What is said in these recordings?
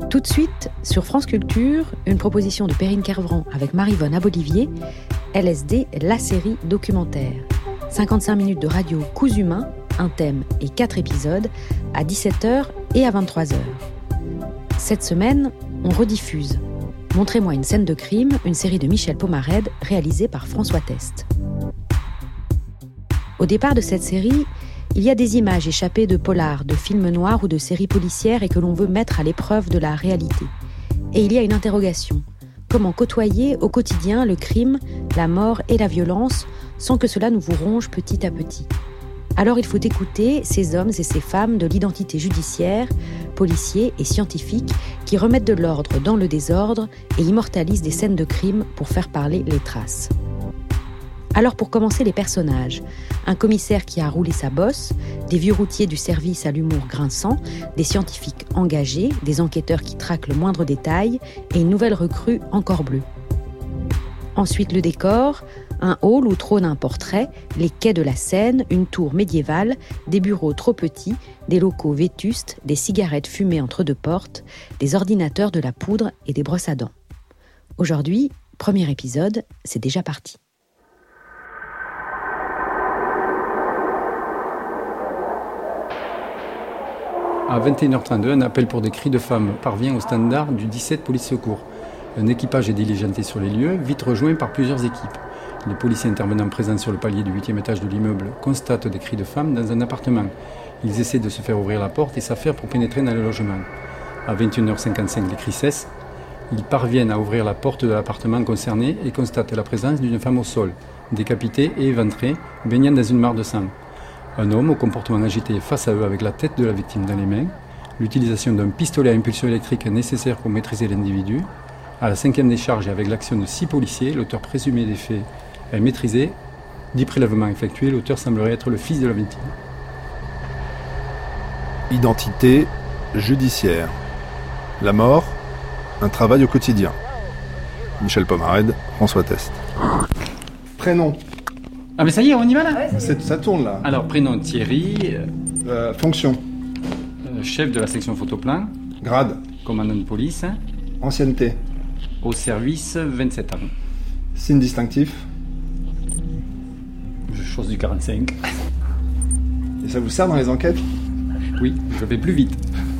Tout de suite, sur France Culture, une proposition de Perrine Kervran avec Maryvonne Abolivier, LSD, la série documentaire. 55 minutes de radio cousu main, un thème et 4 épisodes, à 17h et à 23h. Cette semaine, on rediffuse Montrez-moi une scène de crime, une série de Michel Pomarède réalisée par François Test. Au départ de cette série, il y a des images échappées de polars, de films noirs ou de séries policières et que l'on veut mettre à l'épreuve de la réalité. Et il y a une interrogation. Comment côtoyer au quotidien le crime, la mort et la violence sans que cela nous vous ronge petit à petit ? Alors il faut écouter ces hommes et ces femmes de l'identité judiciaire, policiers et scientifiques qui remettent de l'ordre dans le désordre et immortalisent des scènes de crime pour faire parler les traces. Alors pour commencer, les personnages. Un commissaire qui a roulé sa bosse, des vieux routiers du service à l'humour grinçant, des scientifiques engagés, des enquêteurs qui traquent le moindre détail et une nouvelle recrue encore bleue. Ensuite le décor, un hall où trône un portrait, les quais de la Seine, une tour médiévale, des bureaux trop petits, des locaux vétustes, des cigarettes fumées entre deux portes, des ordinateurs, de la poudre et des brosses à dents. Aujourd'hui, premier épisode, c'est déjà parti. À 21h32, un appel pour des cris de femmes parvient au standard du 17 Police Secours. Un équipage est diligenté sur les lieux, vite rejoint par plusieurs équipes. Les policiers intervenants présents sur le palier du 8e étage de l'immeuble constatent des cris de femmes dans un appartement. Ils essaient de se faire ouvrir la porte et s'affairent pour pénétrer dans le logement. À 21h55, les cris cessent. Ils parviennent à ouvrir la porte de l'appartement concerné et constatent la présence d'une femme au sol, décapitée et éventrée, baignant dans une mare de sang. Un homme au comportement agité face à eux avec la tête de la victime dans les mains, l'utilisation d'un pistolet à impulsion électrique nécessaire pour maîtriser l'individu. À la 5e décharge et avec l'action de 6 policiers, l'auteur présumé des faits est maîtrisé. 10 prélèvements effectués, l'auteur semblerait être le fils de la victime. Identité judiciaire. La mort, un travail au quotidien. Michel Pomarède, François Test. Prénom. Ah mais ça y est, on y va là ? Ouais, ça tourne là. Alors prénom Thierry. Fonction. Chef de la section photoplan. Grade. Commandant de police. Ancienneté. Au service, 27 ans. Signe distinctif. Chose du 45. Et ça vous sert dans les enquêtes ? Oui, je vais plus vite.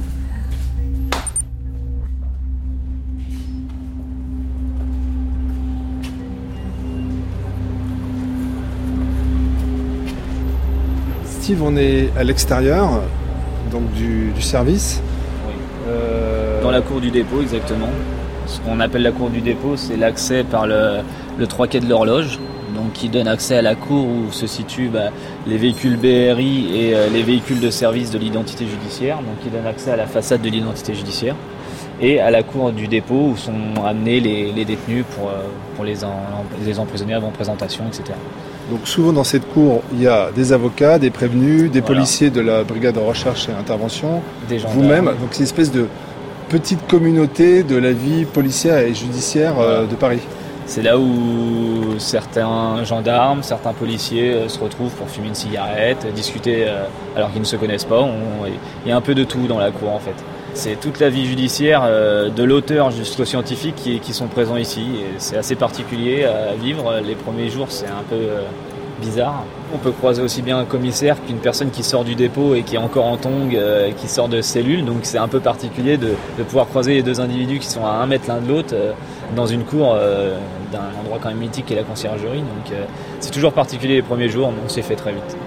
Steve, on est à l'extérieur donc du service. Oui. Dans la cour du dépôt, exactement. Ce qu'on appelle la cour du dépôt, c'est l'accès par le 3 quai de l'horloge, donc qui donne accès à la cour où se situent les véhicules BRI et les véhicules de service de l'identité judiciaire, donc qui donne accès à la façade de l'identité judiciaire, et à la cour du dépôt où sont amenés les détenus pour les emprisonner avant présentation, etc. Donc souvent dans cette cour, il y a des avocats, des prévenus, des policiers de la brigade de recherche et intervention, des gendarmes. Vous-même, donc c'est une espèce de petite communauté de la vie policière et judiciaire de Paris. C'est là où certains gendarmes, certains policiers se retrouvent pour fumer une cigarette, discuter alors qu'ils ne se connaissent pas. Il y a un peu de tout dans la cour en fait. C'est toute la vie judiciaire, de l'auteur jusqu'aux scientifiques qui sont présents ici. Et c'est assez particulier à vivre. Les premiers jours, c'est un peu bizarre. On peut croiser aussi bien un commissaire qu'une personne qui sort du dépôt et qui est encore en tongs, qui sort de cellule. Donc c'est un peu particulier de pouvoir croiser les deux individus qui sont à 1 mètre l'un de l'autre dans une cour d'un endroit quand même mythique qui est la conciergerie. Donc c'est toujours particulier les premiers jours, mais on s'y fait très vite.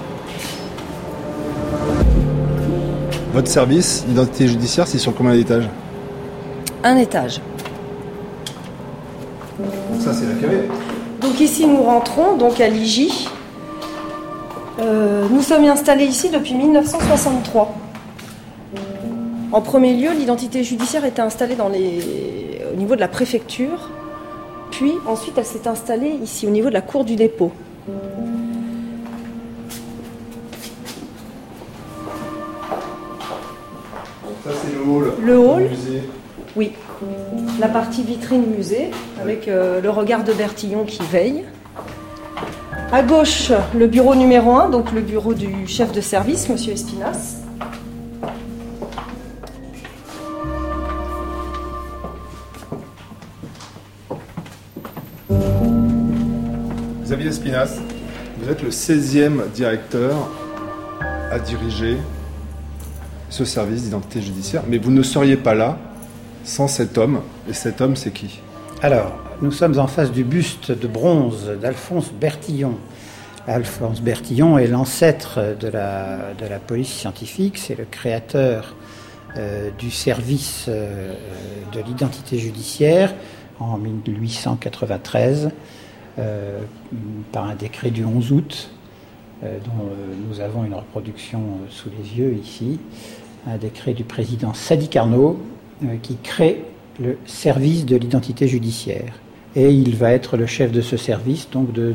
Votre service, l'identité judiciaire, c'est sur combien d'étages ? 1 étage. Donc ça, c'est la cavée. Donc ici, nous rentrons donc à l'IJ. Nous sommes installés ici depuis 1963. En premier lieu, l'identité judiciaire était installée au niveau de la préfecture. Puis ensuite, elle s'est installée ici, au niveau de la cour du dépôt. Ça, c'est le hall. Le hall. Musée. Oui. La partie vitrine musée, avec le regard de Bertillon qui veille. À gauche, le bureau numéro 1, donc le bureau du chef de service, monsieur Espinas. David Espinas, vous êtes le 16e directeur à diriger ce service d'identité judiciaire, mais vous ne seriez pas là sans cet homme. Et cet homme, c'est qui ? Alors, nous sommes en face du buste de bronze d'Alphonse Bertillon. Alphonse Bertillon est l'ancêtre de la police scientifique, c'est le créateur du service de l'identité judiciaire en 1893 par un décret du 11 août dont nous avons une reproduction sous les yeux ici, un décret du président Sadi Carnot qui crée le service de l'identité judiciaire. Et il va être le chef de ce service donc de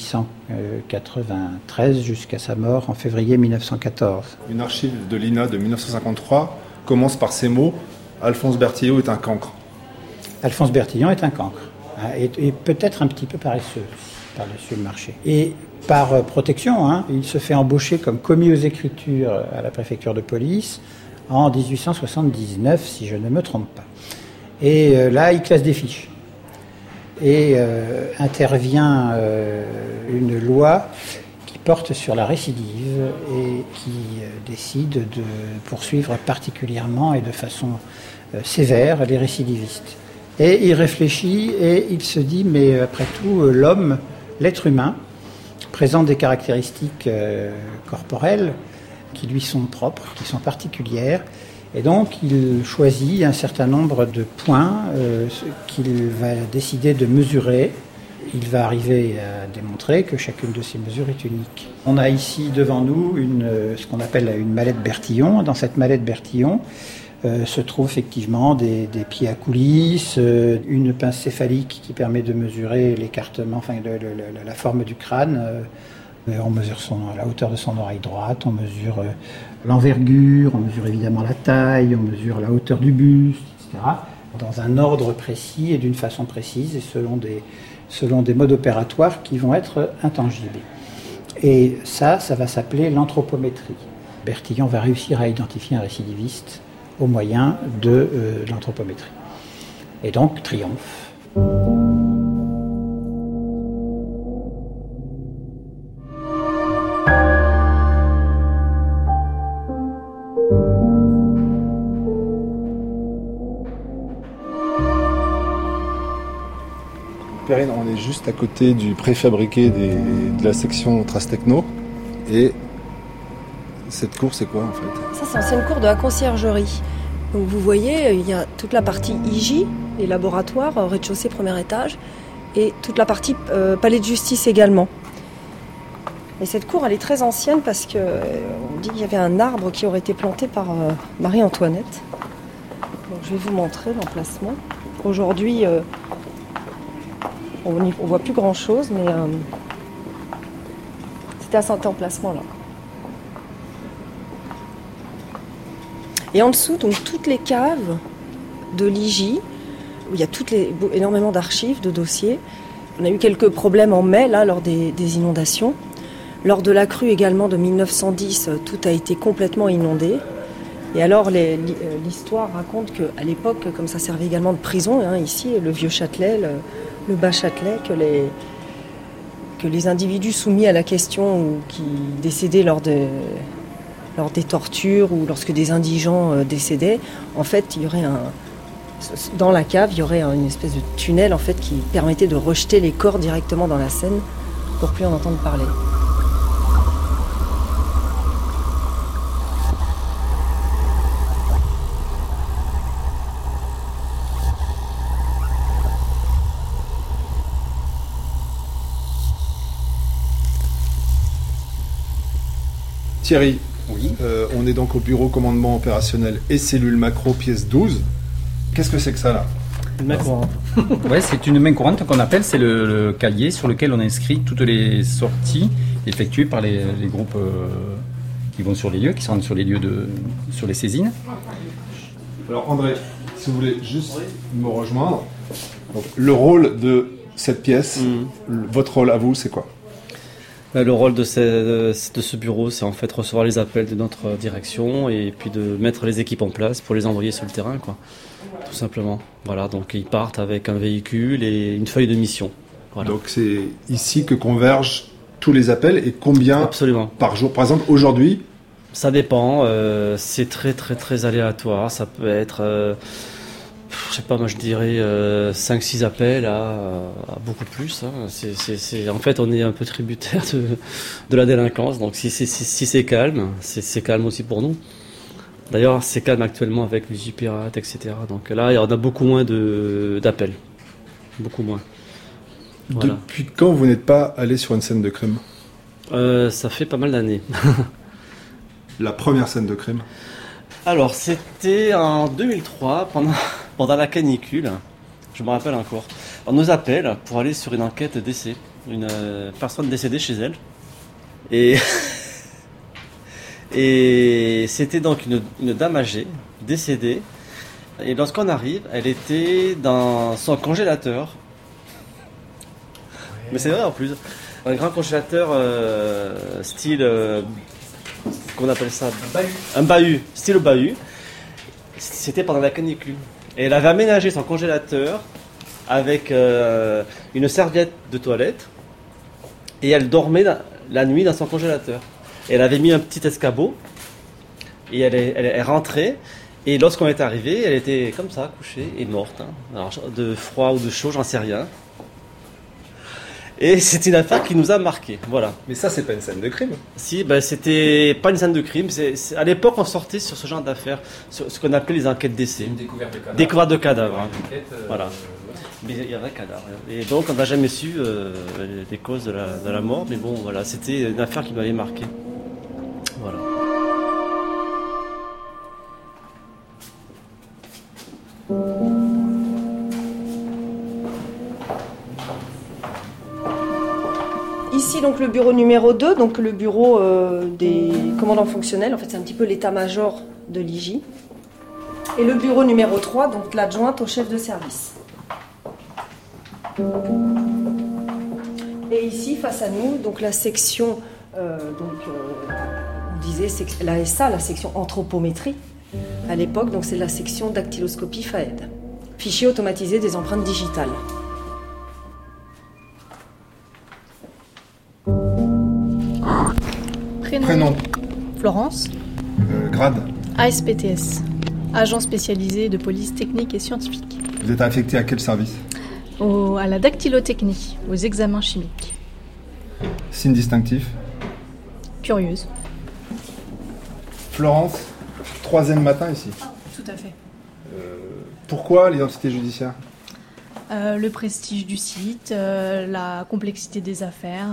1893 jusqu'à sa mort en février 1914. Une archive de l'INA de 1953 commence par ces mots « Alphonse Bertillon est un cancre ». Alphonse Bertillon est un cancre, et peut-être un petit peu paresseux par-dessus le marché. Et par protection, il se fait embaucher comme commis aux écritures à la préfecture de police en 1879, si je ne me trompe pas. Et là, il classe des fiches. Et intervient une loi qui porte sur la récidive et qui décide de poursuivre particulièrement et de façon sévère les récidivistes. Et il réfléchit et il se dit, mais après tout, l'homme, l'être humain, présente des caractéristiques corporelles qui lui sont propres, qui sont particulières. Et donc, il choisit un certain nombre de points qu'il va décider de mesurer. Il va arriver à démontrer que chacune de ces mesures est unique. On a ici devant nous ce qu'on appelle une mallette Bertillon. Dans cette mallette Bertillon se trouvent effectivement des pieds à coulisses, une pince céphalique qui permet de mesurer l'écartement, la forme du crâne. On mesure la hauteur de son oreille droite, on mesure l'envergure, on mesure évidemment la taille, on mesure la hauteur du buste, etc. Dans un ordre précis et d'une façon précise et selon des modes opératoires qui vont être intangibles. Et ça va s'appeler l'anthropométrie. Bertillon va réussir à identifier un récidiviste au moyen de l'anthropométrie. Et donc, triomphe. Perrine, on est juste à côté du préfabriqué de la section Trace Techno. Et cette cour, c'est quoi en fait ? Ça, c'est l'ancienne cour de la conciergerie. Donc vous voyez, il y a toute la partie IJ, les laboratoires, rez-de-chaussée, premier étage, et toute la partie palais de justice également. Et cette cour, elle est très ancienne parce qu'on dit qu'il y avait un arbre qui aurait été planté par Marie-Antoinette. Donc je vais vous montrer l'emplacement. Aujourd'hui, on ne voit plus grand-chose, mais c'était à cet emplacement-là. Et en dessous, donc toutes les caves de l'IJ, où il y a énormément d'archives, de dossiers. On a eu quelques problèmes en mai, là, lors des inondations. Lors de la crue également de 1910, tout a été complètement inondé. Et alors, l'histoire raconte qu'à l'époque, comme ça servait également de prison, ici, le vieux Châtelet, le bas Châtelet, que les individus soumis à la question ou qui décédaient lors des tortures ou lorsque des indigents décédaient, en fait, dans la cave, il y aurait une espèce de tunnel en fait, qui permettait de rejeter les corps directement dans la Seine pour plus en entendre parler. Thierry, oui. On est donc au bureau commandement opérationnel et cellule macro pièce 12. Qu'est-ce que c'est que ça là ? Une main courante. Ouais, c'est une main courante qu'on appelle, c'est le cahier sur lequel on inscrit toutes les sorties effectuées par les groupes qui vont sur les lieux, qui sont sur les lieux sur les saisines. Alors André, si vous voulez juste me rejoindre, donc, le rôle de cette pièce, votre rôle à vous, c'est quoi ? Le rôle de ce bureau, c'est en fait recevoir les appels de notre direction et puis de mettre les équipes en place pour les envoyer sur le terrain, quoi. Tout simplement. Voilà, donc ils partent avec un véhicule et une feuille de mission. Voilà. Donc c'est ici que convergent tous les appels et combien Absolument. par jour? Par exemple, aujourd'hui, Ça dépend, c'est très très très aléatoire, ça peut être, je sais pas, moi je dirais 5-6 appels à beaucoup plus. Hein. En fait, on est un peu tributaire de la délinquance, donc si c'est calme, c'est calme aussi pour nous. D'ailleurs, c'est calme actuellement avec les J-Pirates, etc. Donc là, il y en a beaucoup moins d'appels, beaucoup moins. Voilà. depuis quand vous n'êtes pas allé sur une scène de crime? Ça fait pas mal d'années. La première scène de crime? Alors, c'était en 2003, pendant la canicule, je me rappelle encore. On nous appelle pour aller sur une enquête décès, une personne décédée chez elle. Et, et c'était donc une dame âgée, décédée. Et lorsqu'on arrive, elle était dans son congélateur. Mais c'est vrai en plus. Un grand congélateur style... qu'on appelle ça un bahut, style bahut. C'était pendant la canicule. Et elle avait aménagé son congélateur avec une serviette de toilette et elle dormait la nuit dans son congélateur. Et elle avait mis un petit escabeau et elle rentrait et lorsqu'on est arrivé, elle était comme ça, couchée et morte. Hein. Alors, de froid ou de chaud, j'en sais rien. Et c'est une affaire qui nous a marqué, voilà. Mais ça, c'est pas une scène de crime? Si, c'était pas une scène de crime. À l'époque, on sortait sur ce genre d'affaires, sur ce qu'on appelait les enquêtes d'essai. Une découverte de cadavres. Découverte de cadavres. Hein. Enquête, Voilà. Mais il y avait un cadavre. Et donc, on n'a jamais su les causes de la mort. Mais bon, voilà, c'était une affaire qui m'avait marqué. Voilà. Ici, donc, le bureau numéro 2, donc le bureau des commandants fonctionnels. En fait, c'est un petit peu l'état-major de l'IJ. Et le bureau numéro 3, donc l'adjointe au chef de service. Et ici, face à nous, donc la section, on disait la SA, la section anthropométrie, à l'époque, donc c'est la section dactyloscopie FAED, fichier automatisé des empreintes digitales. Prénom? Florence. Grade? ASPTS, agent spécialisé de police technique et scientifique. Vous êtes affecté à quel service? À la dactylotechnie, aux examens chimiques. Signe distinctif? Curieuse. Florence, 3e matin ici. Tout à fait. Pourquoi l'identité judiciaire? Le prestige du site, la complexité des affaires,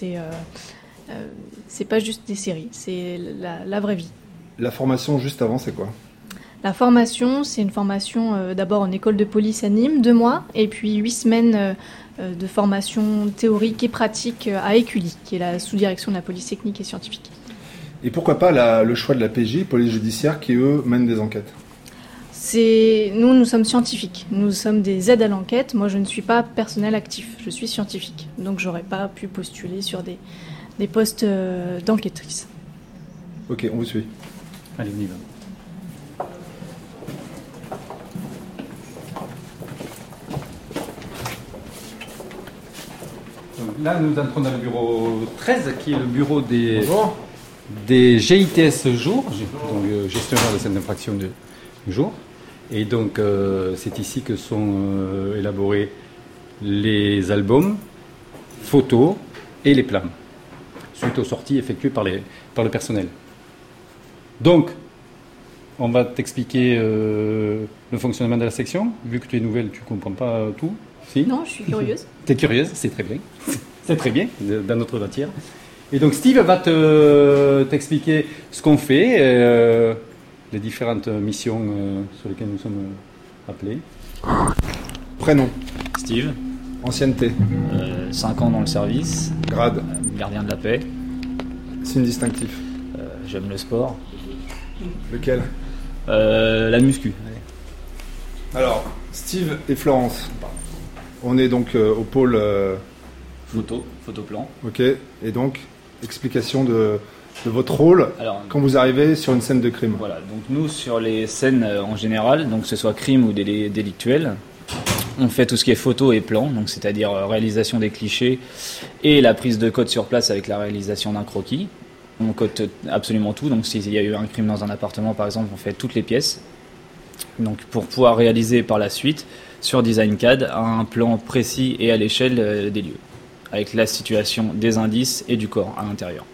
c'est pas juste des séries, c'est la vraie vie. La formation juste avant, c'est quoi? La formation, c'est une formation d'abord en école de police à Nîmes, 2 mois, et puis 8 semaines de formation théorique et pratique à Écully, qui est la sous-direction de la police technique et scientifique. Et pourquoi pas le choix de la PJ, police judiciaire, qui eux mènent des enquêtes? Nous sommes scientifiques, nous sommes des aides à l'enquête. Moi, je ne suis pas personnel actif, je suis scientifique, donc j'aurais pas pu postuler sur des postes d'enquêtrice. Ok, on vous suit. Allez, on y va. Donc là, nous entrons dans le bureau 13, qui est le bureau des GITS jour, donc gestionnaire de scène d'infraction du jour. Et donc, c'est ici que sont élaborés les albums, photos et les plans, suite aux sorties effectuées par le personnel. Donc, on va t'expliquer le fonctionnement de la section. Vu que tu es nouvelle, tu ne comprends pas tout. Si ? Non, je suis curieuse. Tu es curieuse, c'est très bien. C'est très bien, dans notre matière. Et donc, Steve va t'expliquer ce qu'on fait, les différentes missions sur lesquelles nous sommes appelés. Prénom? Steve, Ancienneté? 5 ans dans le service, Grade? gardien de la paix, Signe distinctif? j'aime le sport, Lequel? la muscu. Alors, Steve et Florence. On est donc au pôle... Photoplan. Ok, et donc, explication de votre rôle Alors, quand vous arrivez sur une scène de crime. voilà, donc nous sur les scènes en général, donc que ce soit crime ou délictuel, On fait tout ce qui est photo et plan, donc c'est-à-dire réalisation des clichés et la prise de code sur place avec la réalisation d'un croquis. On code absolument tout, donc s'il y a eu un crime dans un appartement par exemple, on fait toutes les pièces. Donc pour pouvoir réaliser par la suite sur DesignCAD un plan précis et à l'échelle des lieux, avec la situation des indices et du corps à l'intérieur.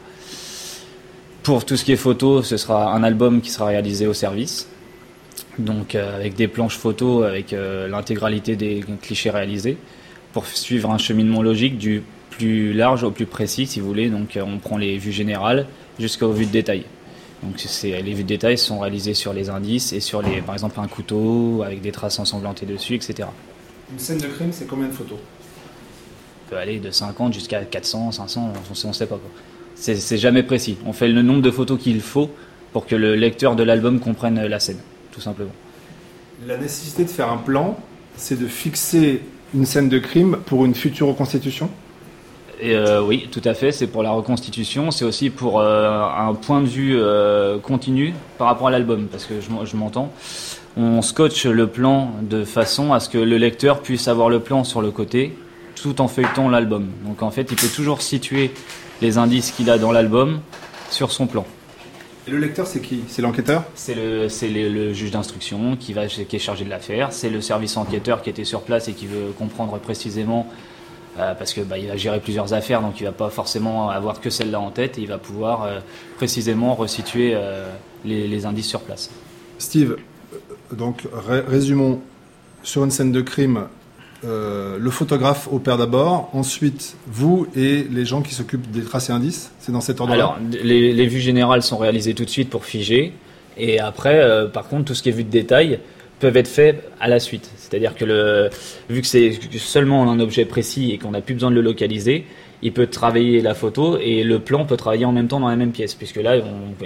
Pour tout ce qui est photo, ce sera un album qui sera réalisé au service, donc avec des planches photos, avec l'intégralité des clichés réalisés, pour suivre un cheminement logique du plus large au plus précis, si vous voulez. Donc on prend les vues générales jusqu'aux vues de détail. Donc les vues de détail sont réalisées sur les indices et sur par exemple un couteau avec des traces ensanglantées dessus, etc. Une scène de crime, c'est combien de photos? On peut aller de 50 jusqu'à 400, 500, on ne sait pas quoi. C'est jamais précis. On fait le nombre de photos qu'il faut pour que le lecteur de l'album comprenne la scène, tout simplement. La nécessité de faire un plan, c'est de fixer une scène de crime pour une future reconstitution? Oui, tout à fait. C'est pour la reconstitution. C'est aussi pour un point de vue continu par rapport à l'album, parce que je m'entends. On scotche le plan de façon à ce que le lecteur puisse avoir le plan sur le côté, tout en feuilletant l'album. Donc en fait, il peut toujours situer les indices qu'il a dans l'album sur son plan. Et le lecteur, c'est qui? C'est l'enquêteur? C'est le juge d'instruction qui est chargé de l'affaire. C'est le service enquêteur qui était sur place et qui veut comprendre précisément, parce que il va gérer plusieurs affaires, donc il va pas forcément avoir que celle-là en tête, et il va pouvoir précisément resituer les indices sur place. Steve, donc résumons. Sur une scène de crime, le photographe opère d'abord, ensuite vous et les gens qui s'occupent des traces et indices, c'est dans cet ordre-là? Alors, les vues générales sont réalisées tout de suite pour figer, et après, par contre, tout ce qui est vue de détail peuvent être faits à la suite. C'est-à-dire que vu que c'est seulement un objet précis et qu'on n'a plus besoin de le localiser, il peut travailler la photo et le plan peut travailler en même temps dans la même pièce, puisque là,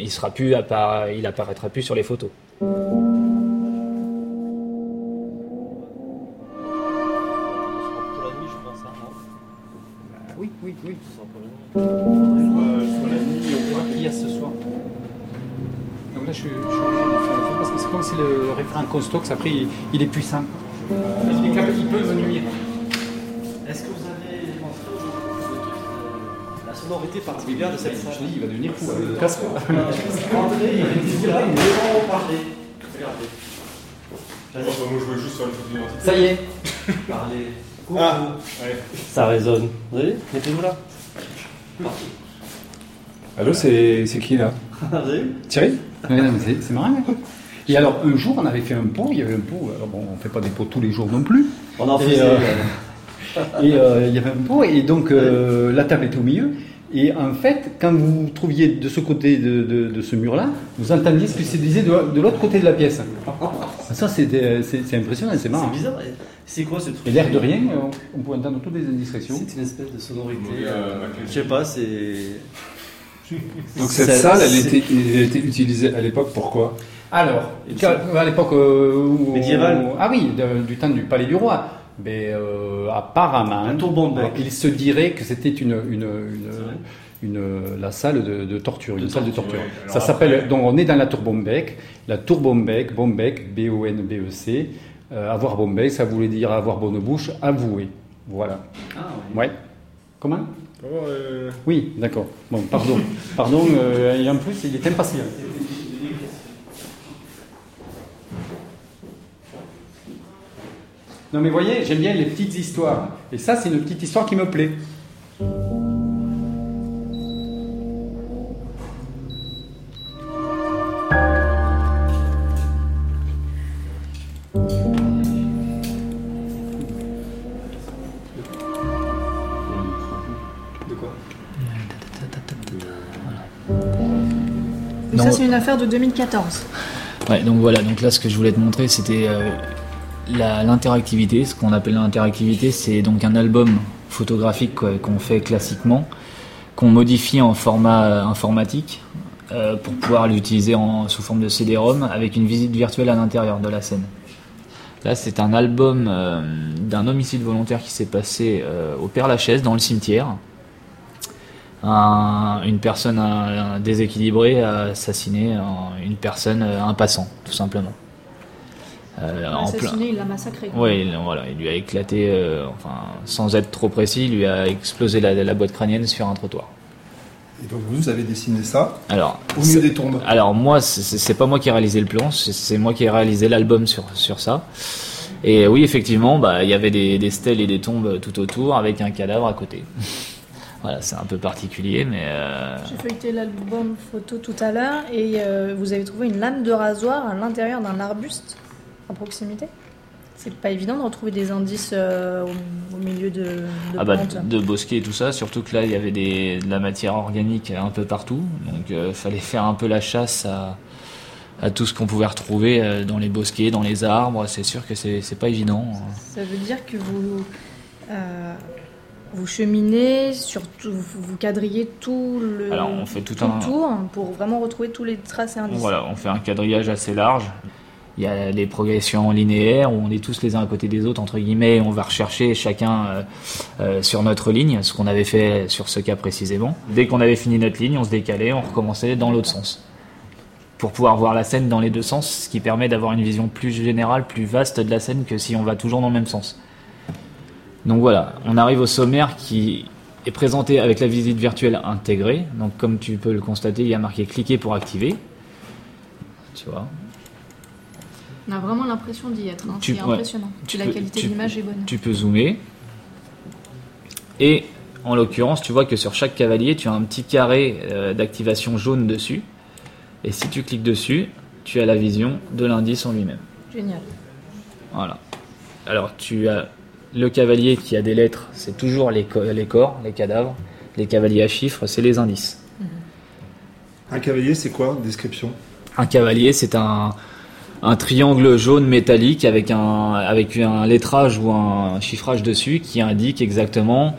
il apparaîtra plus sur les photos. Oui. Sur la nuit, on voit qu'il y a ce soir. Donc là, je suis obligé de faire le feu parce que c'est comme si le référent Constox, après, il est puissant. Il peut me nuire. Est-ce que vous avez la sonorité particulière de cette salle? Je dis, il va devenir fou avec le casque. André, il est là, il est parler. Regardez. Moi, je veux juste sur une photo d'identité. Ça y est. Parlez. Ah, ouais. Ça résonne. Vous voyez? Mettez-vous là. Allô, c'est qui là? Vous avez vu? Thierry? Ouais, non, mais c'est marrant. Et alors, un jour, on avait fait un pot. Il y avait un pot. Alors bon, on ne fait pas des pots tous les jours non plus. On en faisait. Et il y avait un pot. Et donc, la table était au milieu. Et en fait, quand vous trouviez de ce côté de ce mur-là, vous entendiez ce que se disait de l'autre côté de la pièce. Ça, c'est impressionnant, c'est marrant. C'est bizarre. C'est quoi ce truc? Et l'air de rien, on peut entendre toutes les indiscrétions. C'est une espèce de sonorité. Je sais pas, c'est. Donc cette salle, elle était utilisée à l'époque, pourquoi? Alors, à l'époque médiévale. Ah oui, du temps du Palais du Roi. Mais apparemment, la tour Bombec. Il se dirait que c'était la salle de torture, une salle de torture. Ça s'appelle. Donc on est dans la tour Bombec. La tour Bombec, B-O-N-B-E-C. Avoir Bombec, ça voulait dire avoir bonne bouche, avouer. Voilà. Ah oui. Ouais. Comment? Oui, d'accord. Bon, pardon. Et en plus, il est impatient. Non mais voyez, j'aime bien les petites histoires. Et ça, c'est une petite histoire qui me plaît. De quoi? Donc ça, c'est une affaire de 2014. Ouais, donc voilà, donc là ce que je voulais te montrer c'était l'interactivité. Ce qu'on appelle l'interactivité, c'est donc un album photographique qu'on fait classiquement, qu'on modifie en format informatique pour pouvoir l'utiliser sous forme de CD-ROM avec une visite virtuelle à l'intérieur de la scène. Là c'est un album d'un homicide volontaire qui s'est passé au Père-Lachaise dans le cimetière. Une personne déséquilibrée a assassiné une personne, un passant, tout simplement. assassiné, il l'a massacré. Oui, voilà, il lui a éclaté, sans être trop précis, il lui a explosé la boîte crânienne sur un trottoir. Et donc vous avez dessiné ça au milieu des tombes. Alors moi, c'est pas moi qui ai réalisé le plan, c'est moi qui ai réalisé l'album sur ça. Et oui, effectivement, il y avait des stèles et des tombes tout autour avec un cadavre à côté. Voilà, c'est un peu particulier, mais... J'ai feuilleté l'album photo tout à l'heure et vous avez trouvé une lame de rasoir à l'intérieur d'un arbuste à proximité. C'est pas évident de retrouver des indices au milieu de plantes. De bosquets et tout ça, surtout que là, il y avait de la matière organique un peu partout. Donc, fallait faire un peu la chasse à tout ce qu'on pouvait retrouver dans les bosquets, dans les arbres. C'est sûr que c'est pas évident. Ça veut dire que vous cheminez, vous quadrillez tout le tour pour vraiment retrouver tous les traces et indices. Voilà, on fait un quadrillage assez large. Il y a des progressions linéaires où on est tous les uns à côté des autres, entre guillemets, et on va rechercher chacun sur notre ligne, ce qu'on avait fait sur ce cas précisément. Dès qu'on avait fini notre ligne, on se décalait, on recommençait dans l'autre sens. Pour pouvoir voir la scène dans les deux sens, ce qui permet d'avoir une vision plus générale, plus vaste de la scène que si on va toujours dans le même sens. Donc voilà, on arrive au sommaire qui est présenté avec la visite virtuelle intégrée. Donc comme tu peux le constater, il y a marqué « Cliquer pour activer ». Tu vois. On a vraiment l'impression d'y être, c'est impressionnant. La qualité de l'image est bonne. Tu peux zoomer. Et en l'occurrence, tu vois que sur chaque cavalier, tu as un petit carré d'activation jaune dessus. Et si tu cliques dessus, tu as la vision de l'indice en lui-même. Génial. Voilà. Alors tu as le cavalier qui a des lettres, c'est toujours les corps, les cadavres. Les cavaliers à chiffres, c'est les indices. Un cavalier, c'est quoi? Description. Un cavalier, c'est un triangle jaune métallique avec un lettrage ou un chiffrage dessus qui indique exactement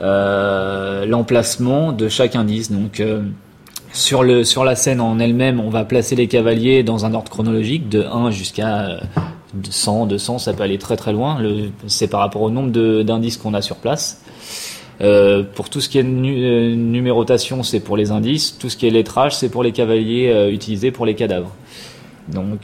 l'emplacement de chaque indice. Donc sur la scène en elle-même, on va placer les cavaliers dans un ordre chronologique de 1 jusqu'à 100, 200, ça peut aller très très loin. C'est par rapport au nombre d'indices qu'on a sur place. Pour tout ce qui est numérotation, c'est pour les indices. Tout ce qui est lettrage, c'est pour les cavaliers utilisés pour les cadavres. Donc,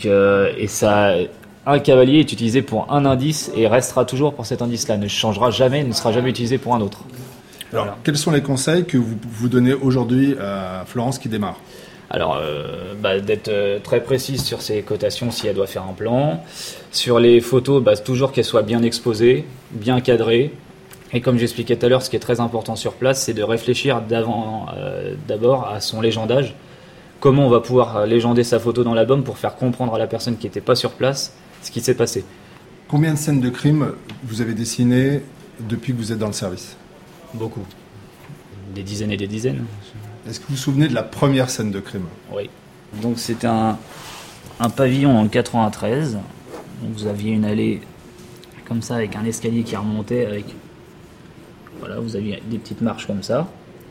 un cavalier est utilisé pour un indice et restera toujours pour cet indice-là. Ne changera jamais, ne sera jamais utilisé pour un autre. Alors, voilà. Quels sont les conseils que vous donnez aujourd'hui à Florence qui démarre? Alors, d'être très précise sur ses cotations si elle doit faire un plan. Sur les photos, toujours qu'elles soient bien exposées, bien cadrées. Et comme j'expliquais tout à l'heure, ce qui est très important sur place, c'est de réfléchir d'abord à son légendage. Comment on va pouvoir légender sa photo dans l'album pour faire comprendre à la personne qui n'était pas sur place ce qui s'est passé. Combien de scènes de crime vous avez dessinées depuis que vous êtes dans le service? Beaucoup. Des dizaines et des dizaines. Est-ce que vous vous souvenez de la première scène de crime? Oui. Donc c'était un pavillon en 93. Donc vous aviez une allée comme ça avec un escalier qui remontait avec... Voilà, vous aviez des petites marches comme ça.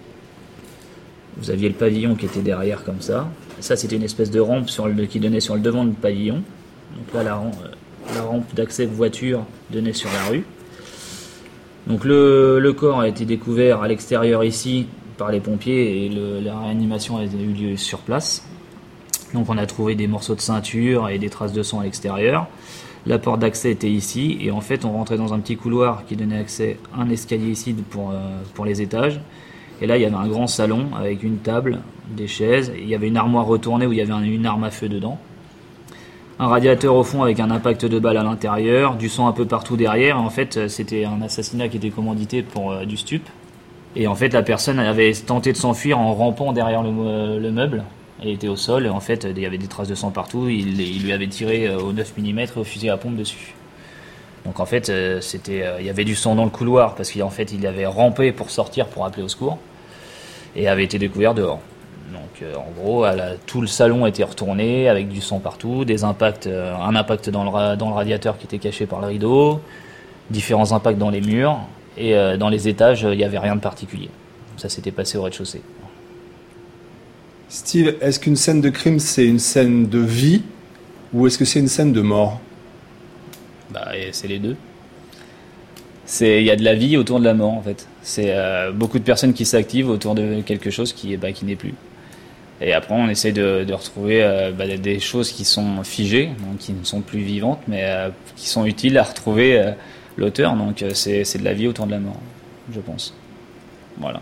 Vous aviez le pavillon qui était derrière comme ça. Ça, c'était une espèce de rampe qui donnait sur le devant du pavillon. Donc là, la rampe d'accès voiture donnait sur la rue. Donc le corps a été découvert à l'extérieur ici par les pompiers et la réanimation a eu lieu sur place. Donc on a trouvé des morceaux de ceinture et des traces de sang à l'extérieur. La porte d'accès était ici et en fait on rentrait dans un petit couloir qui donnait accès à un escalier ici pour les étages. Et là il y avait un grand salon avec une table, des chaises, et il y avait une armoire retournée où il y avait une arme à feu dedans. Un radiateur au fond avec un impact de balle à l'intérieur, du sang un peu partout derrière. Et en fait c'était un assassinat qui était commandité pour du stup. Et en fait la personne avait tenté de s'enfuir en rampant derrière le meuble. Elle était au sol et en fait il y avait des traces de sang partout. Il lui avait tiré au 9 mm et au fusil à pompe dessus. Donc en fait il y avait du sang dans le couloir parce qu'en fait il avait rampé pour sortir pour appeler au secours et avait été découvert dehors. Donc en gros tout le salon était retourné avec du sang partout, un impact dans le radiateur qui était caché par le rideau, différents impacts dans les murs et dans les étages il n'y avait rien de particulier. Ça s'était passé au rez-de-chaussée. Steve, est-ce qu'une scène de crime, c'est une scène de vie ou est-ce que c'est une scène de mort? C'est les deux. Il y a de la vie autour de la mort, en fait. C'est beaucoup de personnes qui s'activent autour de quelque chose qui n'est plus. Et après, on essaie de retrouver des choses qui sont figées, donc qui ne sont plus vivantes, mais qui sont utiles à retrouver l'auteur. Donc c'est de la vie autour de la mort, je pense. Voilà.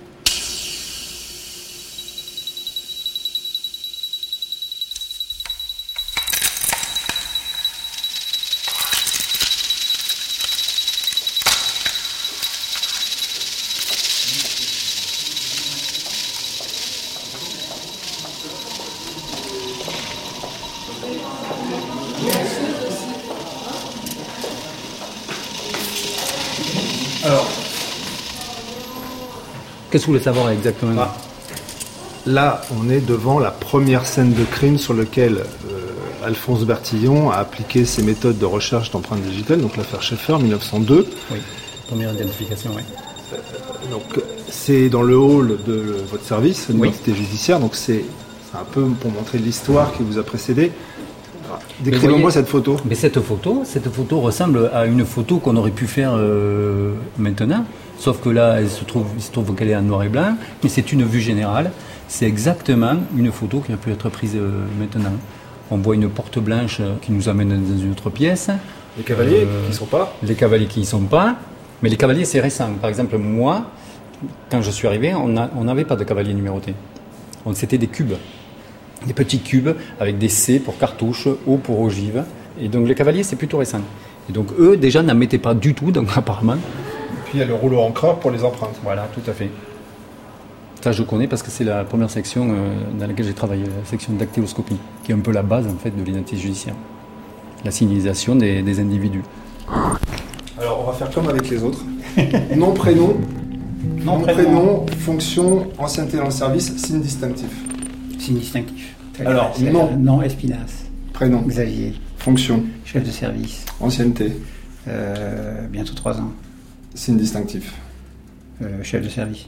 Alors, qu'est-ce que vous voulez savoir exactement? Là, on est devant la première scène de crime sur laquelle Alphonse Bertillon a appliqué ses méthodes de recherche d'empreintes digitales, donc l'affaire Schaeffer, 1902. Oui, première identification, oui. Donc, c'est dans le hall de votre service, l'identité judiciaire, donc c'est un peu pour montrer l'histoire qui vous a précédé. Décrivez-moi cette photo. Mais cette photo ressemble à une photo qu'on aurait pu faire maintenant, sauf que là, il se trouve qu'elle est en noir et blanc, mais c'est une vue générale. C'est exactement une photo qui a pu être prise maintenant. On voit une porte blanche qui nous amène dans une autre pièce. Les cavaliers qui ne sont pas. Les cavaliers qui ne sont pas. Mais les cavaliers, c'est récent. Par exemple, moi, quand je suis arrivé, on n'avait pas de cavaliers numérotés. C'était des cubes. Des petits cubes avec des C pour cartouche, O pour ogive. Et donc les cavaliers, c'est plutôt récent. Et donc eux, déjà, n'en mettaient pas du tout, donc apparemment. Et puis il y a le rouleau encreur pour les empreintes. Voilà, tout à fait. Ça, je connais parce que c'est la première section dans laquelle j'ai travaillé, la section dactyloscopie, qui est un peu la base, en fait, de l'identité judiciaire. La signalisation des individus. Alors, on va faire comme avec les autres. Nom, prénom. Nom, prénom, fonction, ancienneté dans le service, signe distinctif. Signe distinctif. Alors, nom, Espinasse. Prénom. Xavier. Fonction. Chef de service. Ancienneté. Bientôt 3 ans. Signe distinctif. Chef de service.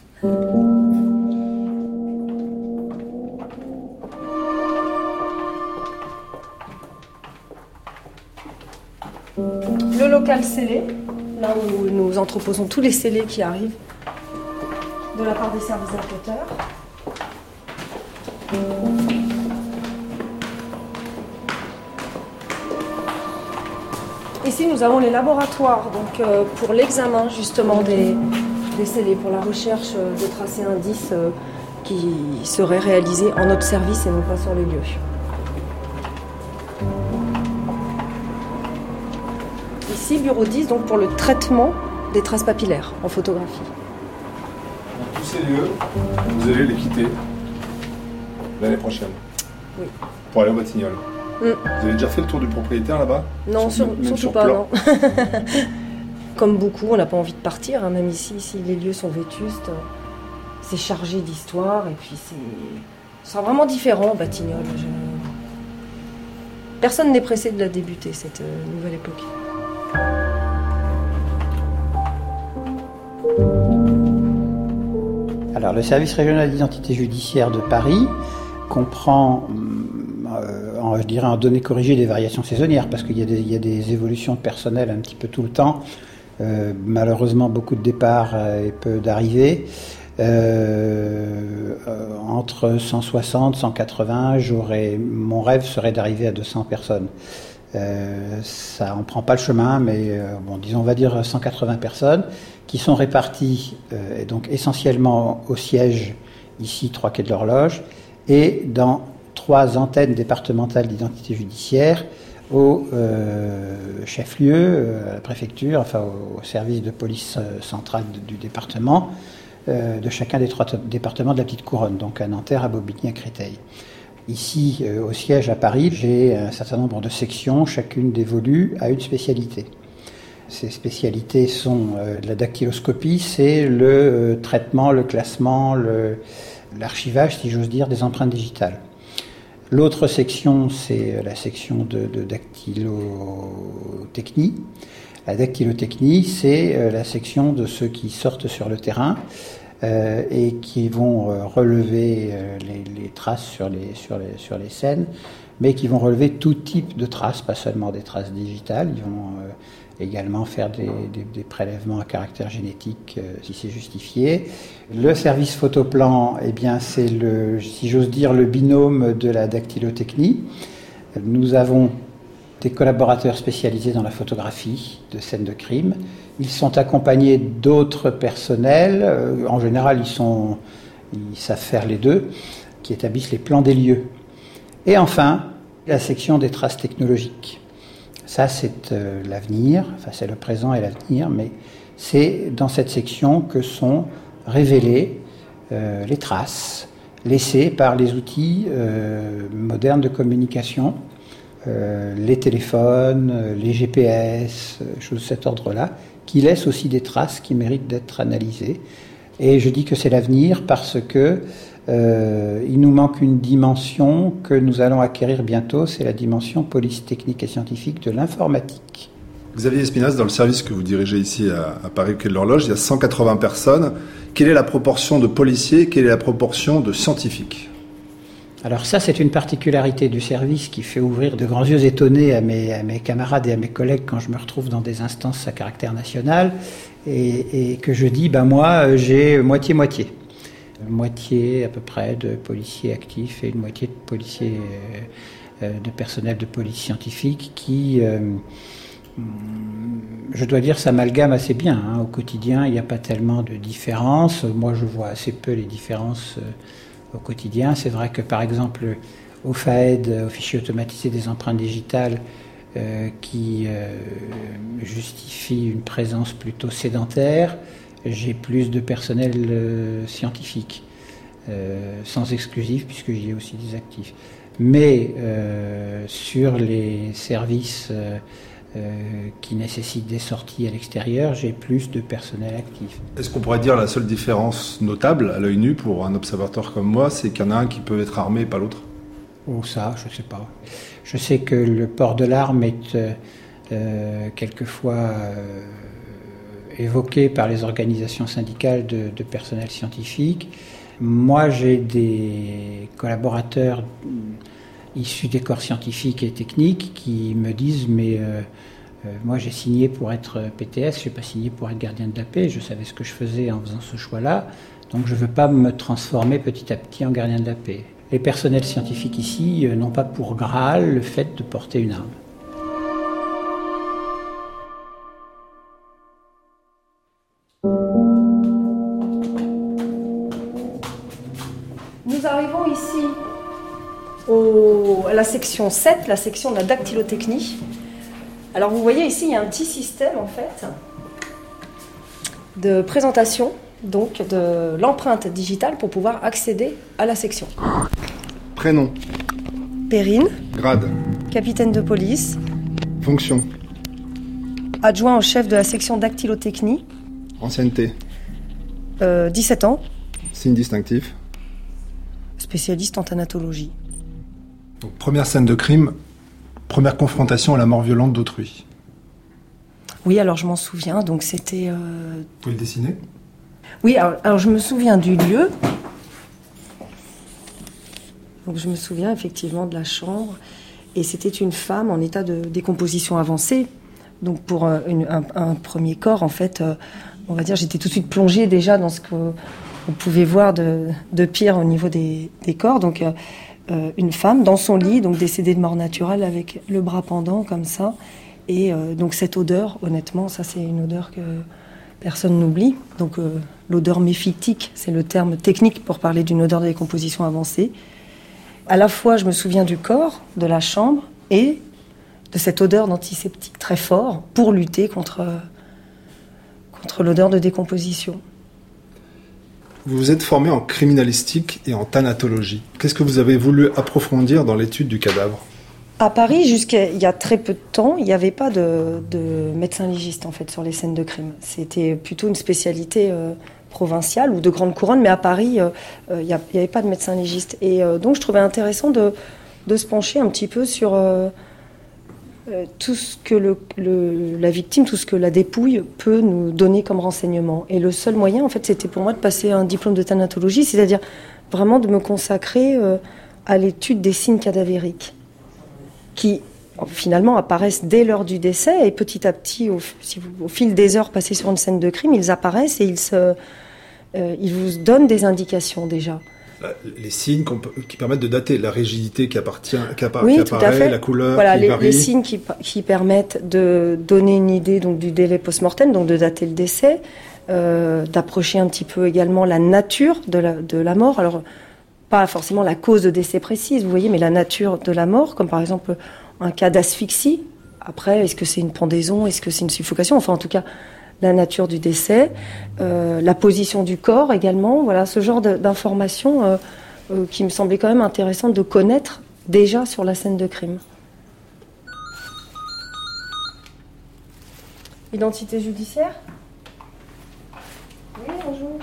Le local scellé, là où nous entreposons tous les scellés qui arrivent de la part des services enquêteurs. Ici, nous avons les laboratoires donc, pour l'examen justement des scellés, pour la recherche de tracés indices qui seraient réalisés en notre service et non pas sur les lieux. Ici, bureau 10, donc pour le traitement des traces papillaires en photographie. Donc, tous ces lieux, vous allez les quitter l'année prochaine. Oui. Pour aller au Batignolles. Vous avez déjà fait le tour du propriétaire là-bas? Non, surtout pas, non. Comme beaucoup, on n'a pas envie de partir, hein, même ici, si les lieux sont vétustes. C'est chargé d'histoire et puis c'est sera vraiment différent, Batignolles. Personne n'est pressé de la débuter, cette nouvelle époque. Alors, le service régional d'identité judiciaire de Paris comprend, je dirais, en données corrigées des variations saisonnières, parce qu'il y a des évolutions de personnel un petit peu tout le temps. Malheureusement, beaucoup de départs et peu d'arrivées. Entre 160, 180, mon rêve serait d'arriver à 200 personnes. Ça en prend pas le chemin, mais disons, on va dire 180 personnes qui sont réparties et donc essentiellement au siège, ici 3 quais de l'Horloge, et dans 3 antennes départementales d'identité judiciaire au chef-lieu, à la préfecture, enfin au service de police centrale du département, de chacun des 3 départements de la Petite Couronne, donc à Nanterre, à Bobigny, à Créteil. Ici, au siège à Paris, j'ai un certain nombre de sections, chacune dévolue à une spécialité. Ces spécialités sont la dactyloscopie, c'est le traitement, le classement, l'archivage, si j'ose dire, des empreintes digitales. L'autre section, c'est la section de dactylotechnie. La dactylotechnie, c'est la section de ceux qui sortent sur le terrain et qui vont relever les traces sur les scènes, mais qui vont relever tout type de traces, pas seulement des traces digitales. Ils vont également faire des prélèvements à caractère génétique si c'est justifié. Le service photoplan, eh bien, c'est si j'ose dire, le binôme de la dactylotechnie. Nous avons des collaborateurs spécialisés dans la photographie de scènes de crime. Ils sont accompagnés d'autres personnels. En général, ils savent faire les deux, qui établissent les plans des lieux. Et enfin, la section des traces technologiques. Ça, c'est l'avenir, enfin c'est le présent et l'avenir, mais c'est dans cette section que sont révélées les traces laissées par les outils modernes de communication, les téléphones, les GPS, choses de cet ordre-là, qui laissent aussi des traces qui méritent d'être analysées. Et je dis que c'est l'avenir parce que il nous manque une dimension que nous allons acquérir bientôt, c'est la dimension police technique et scientifique de l'informatique. Xavier Espinasse, dans le service que vous dirigez ici à Paris Quai de l'Horloge, il y a 180 personnes. Quelle est la proportion de policiers, quelle est la proportion de scientifiques ? Alors ça, c'est une particularité du service qui fait ouvrir de grands yeux étonnés à mes camarades et à mes collègues quand je me retrouve dans des instances à caractère national et que je dis, moi, j'ai moitié-moitié. Moitié à peu près de policiers actifs et une moitié de policiers, de personnel de police scientifique qui, je dois dire, s'amalgame assez bien. Au quotidien, il n'y a pas tellement de différences. Moi, je vois assez peu les différences au quotidien. C'est vrai que, par exemple, au FAED, au fichier automatisé des empreintes digitales, qui justifie une présence plutôt sédentaire, j'ai plus de personnel scientifique, sans exclusif, puisque j'y ai aussi des actifs. Mais sur les services qui nécessitent des sorties à l'extérieur, j'ai plus de personnel actif. Est-ce qu'on pourrait dire la seule différence notable à l'œil nu pour un observateur comme moi, c'est qu'il y en a un qui peut être armé et pas l'autre ? Oh, ça, je ne sais pas. Je sais que le port de l'arme est quelquefois évoqué par les organisations syndicales de personnel scientifique. Moi, j'ai des collaborateurs issus des corps scientifiques et techniques qui me disent mais moi j'ai signé pour être PTS, je n'ai pas signé pour être gardien de la paix, je savais ce que je faisais en faisant ce choix-là, donc je ne veux pas me transformer petit à petit en gardien de la paix. Les personnels scientifiques ici n'ont pas pour Graal le fait de porter une arme. Nous arrivons ici à la section 7, la section de la dactylotechnie. Alors vous voyez ici, il y a un petit système en fait de présentation donc de l'empreinte digitale pour pouvoir accéder à la section. Prénom. Perrine. Grade. Capitaine de police. Fonction. Adjoint au chef de la section dactylotechnie. Ancienneté. 17 ans. Signe distinctif. Spécialiste en thanatologie. Donc, première scène de crime, première confrontation à la mort violente d'autrui. Oui, alors je m'en souviens, donc c'était... Vous pouvez le dessiner ? Oui, alors je me souviens du lieu. Donc je me souviens effectivement de la chambre. Et c'était une femme en état de décomposition avancée. Donc pour un premier corps, en fait, on va dire, j'étais tout de suite plongée déjà dans ce qu'on pouvait voir de pire au niveau des corps. Donc une femme dans son lit, donc décédée de mort naturelle avec le bras pendant comme ça. Et donc cette odeur, honnêtement, ça c'est une odeur que personne n'oublie. Donc l'odeur méphitique, c'est le terme technique pour parler d'une odeur de décomposition avancée. À la fois, je me souviens du corps, de la chambre et de cette odeur d'antiseptique très fort pour lutter contre l'odeur de décomposition. Vous vous êtes formé en criminalistique et en thanatologie. Qu'est-ce que vous avez voulu approfondir dans l'étude du cadavre ? À Paris, jusqu'à il y a très peu de temps, il n'y avait pas de médecin légiste en fait sur les scènes de crime. C'était plutôt une spécialité provinciale ou de grande couronne, mais à Paris, il n'y avait pas de médecin légiste. Et donc je trouvais intéressant de se pencher un petit peu sur tout ce que la victime, tout ce que la dépouille peut nous donner comme renseignement. Et le seul moyen, en fait, c'était pour moi de passer un diplôme de thanatologie, c'est-à-dire vraiment de me consacrer à l'étude des signes cadavériques, qui finalement apparaissent dès l'heure du décès et petit à petit, au fil des heures passées sur une scène de crime, ils apparaissent et ils vous donnent des indications déjà. Les signes qui permettent de dater, la rigidité qui Oui, tout à fait. la couleur voilà, qui varie. Les signes qui permettent de donner une idée donc, du délai post-mortem, donc de dater le décès, d'approcher un petit peu également la nature de la mort. Alors, pas forcément la cause de décès précise, vous voyez, mais la nature de la mort, comme par exemple un cas d'asphyxie. Après, est-ce que c'est une pendaison, est-ce que c'est une suffocation? Enfin, en tout cas, la nature du décès, la position du corps également. Voilà, ce genre d'informations qui me semblait quand même intéressante de connaître déjà sur la scène de crime. Identité judiciaire? Oui, bonjour.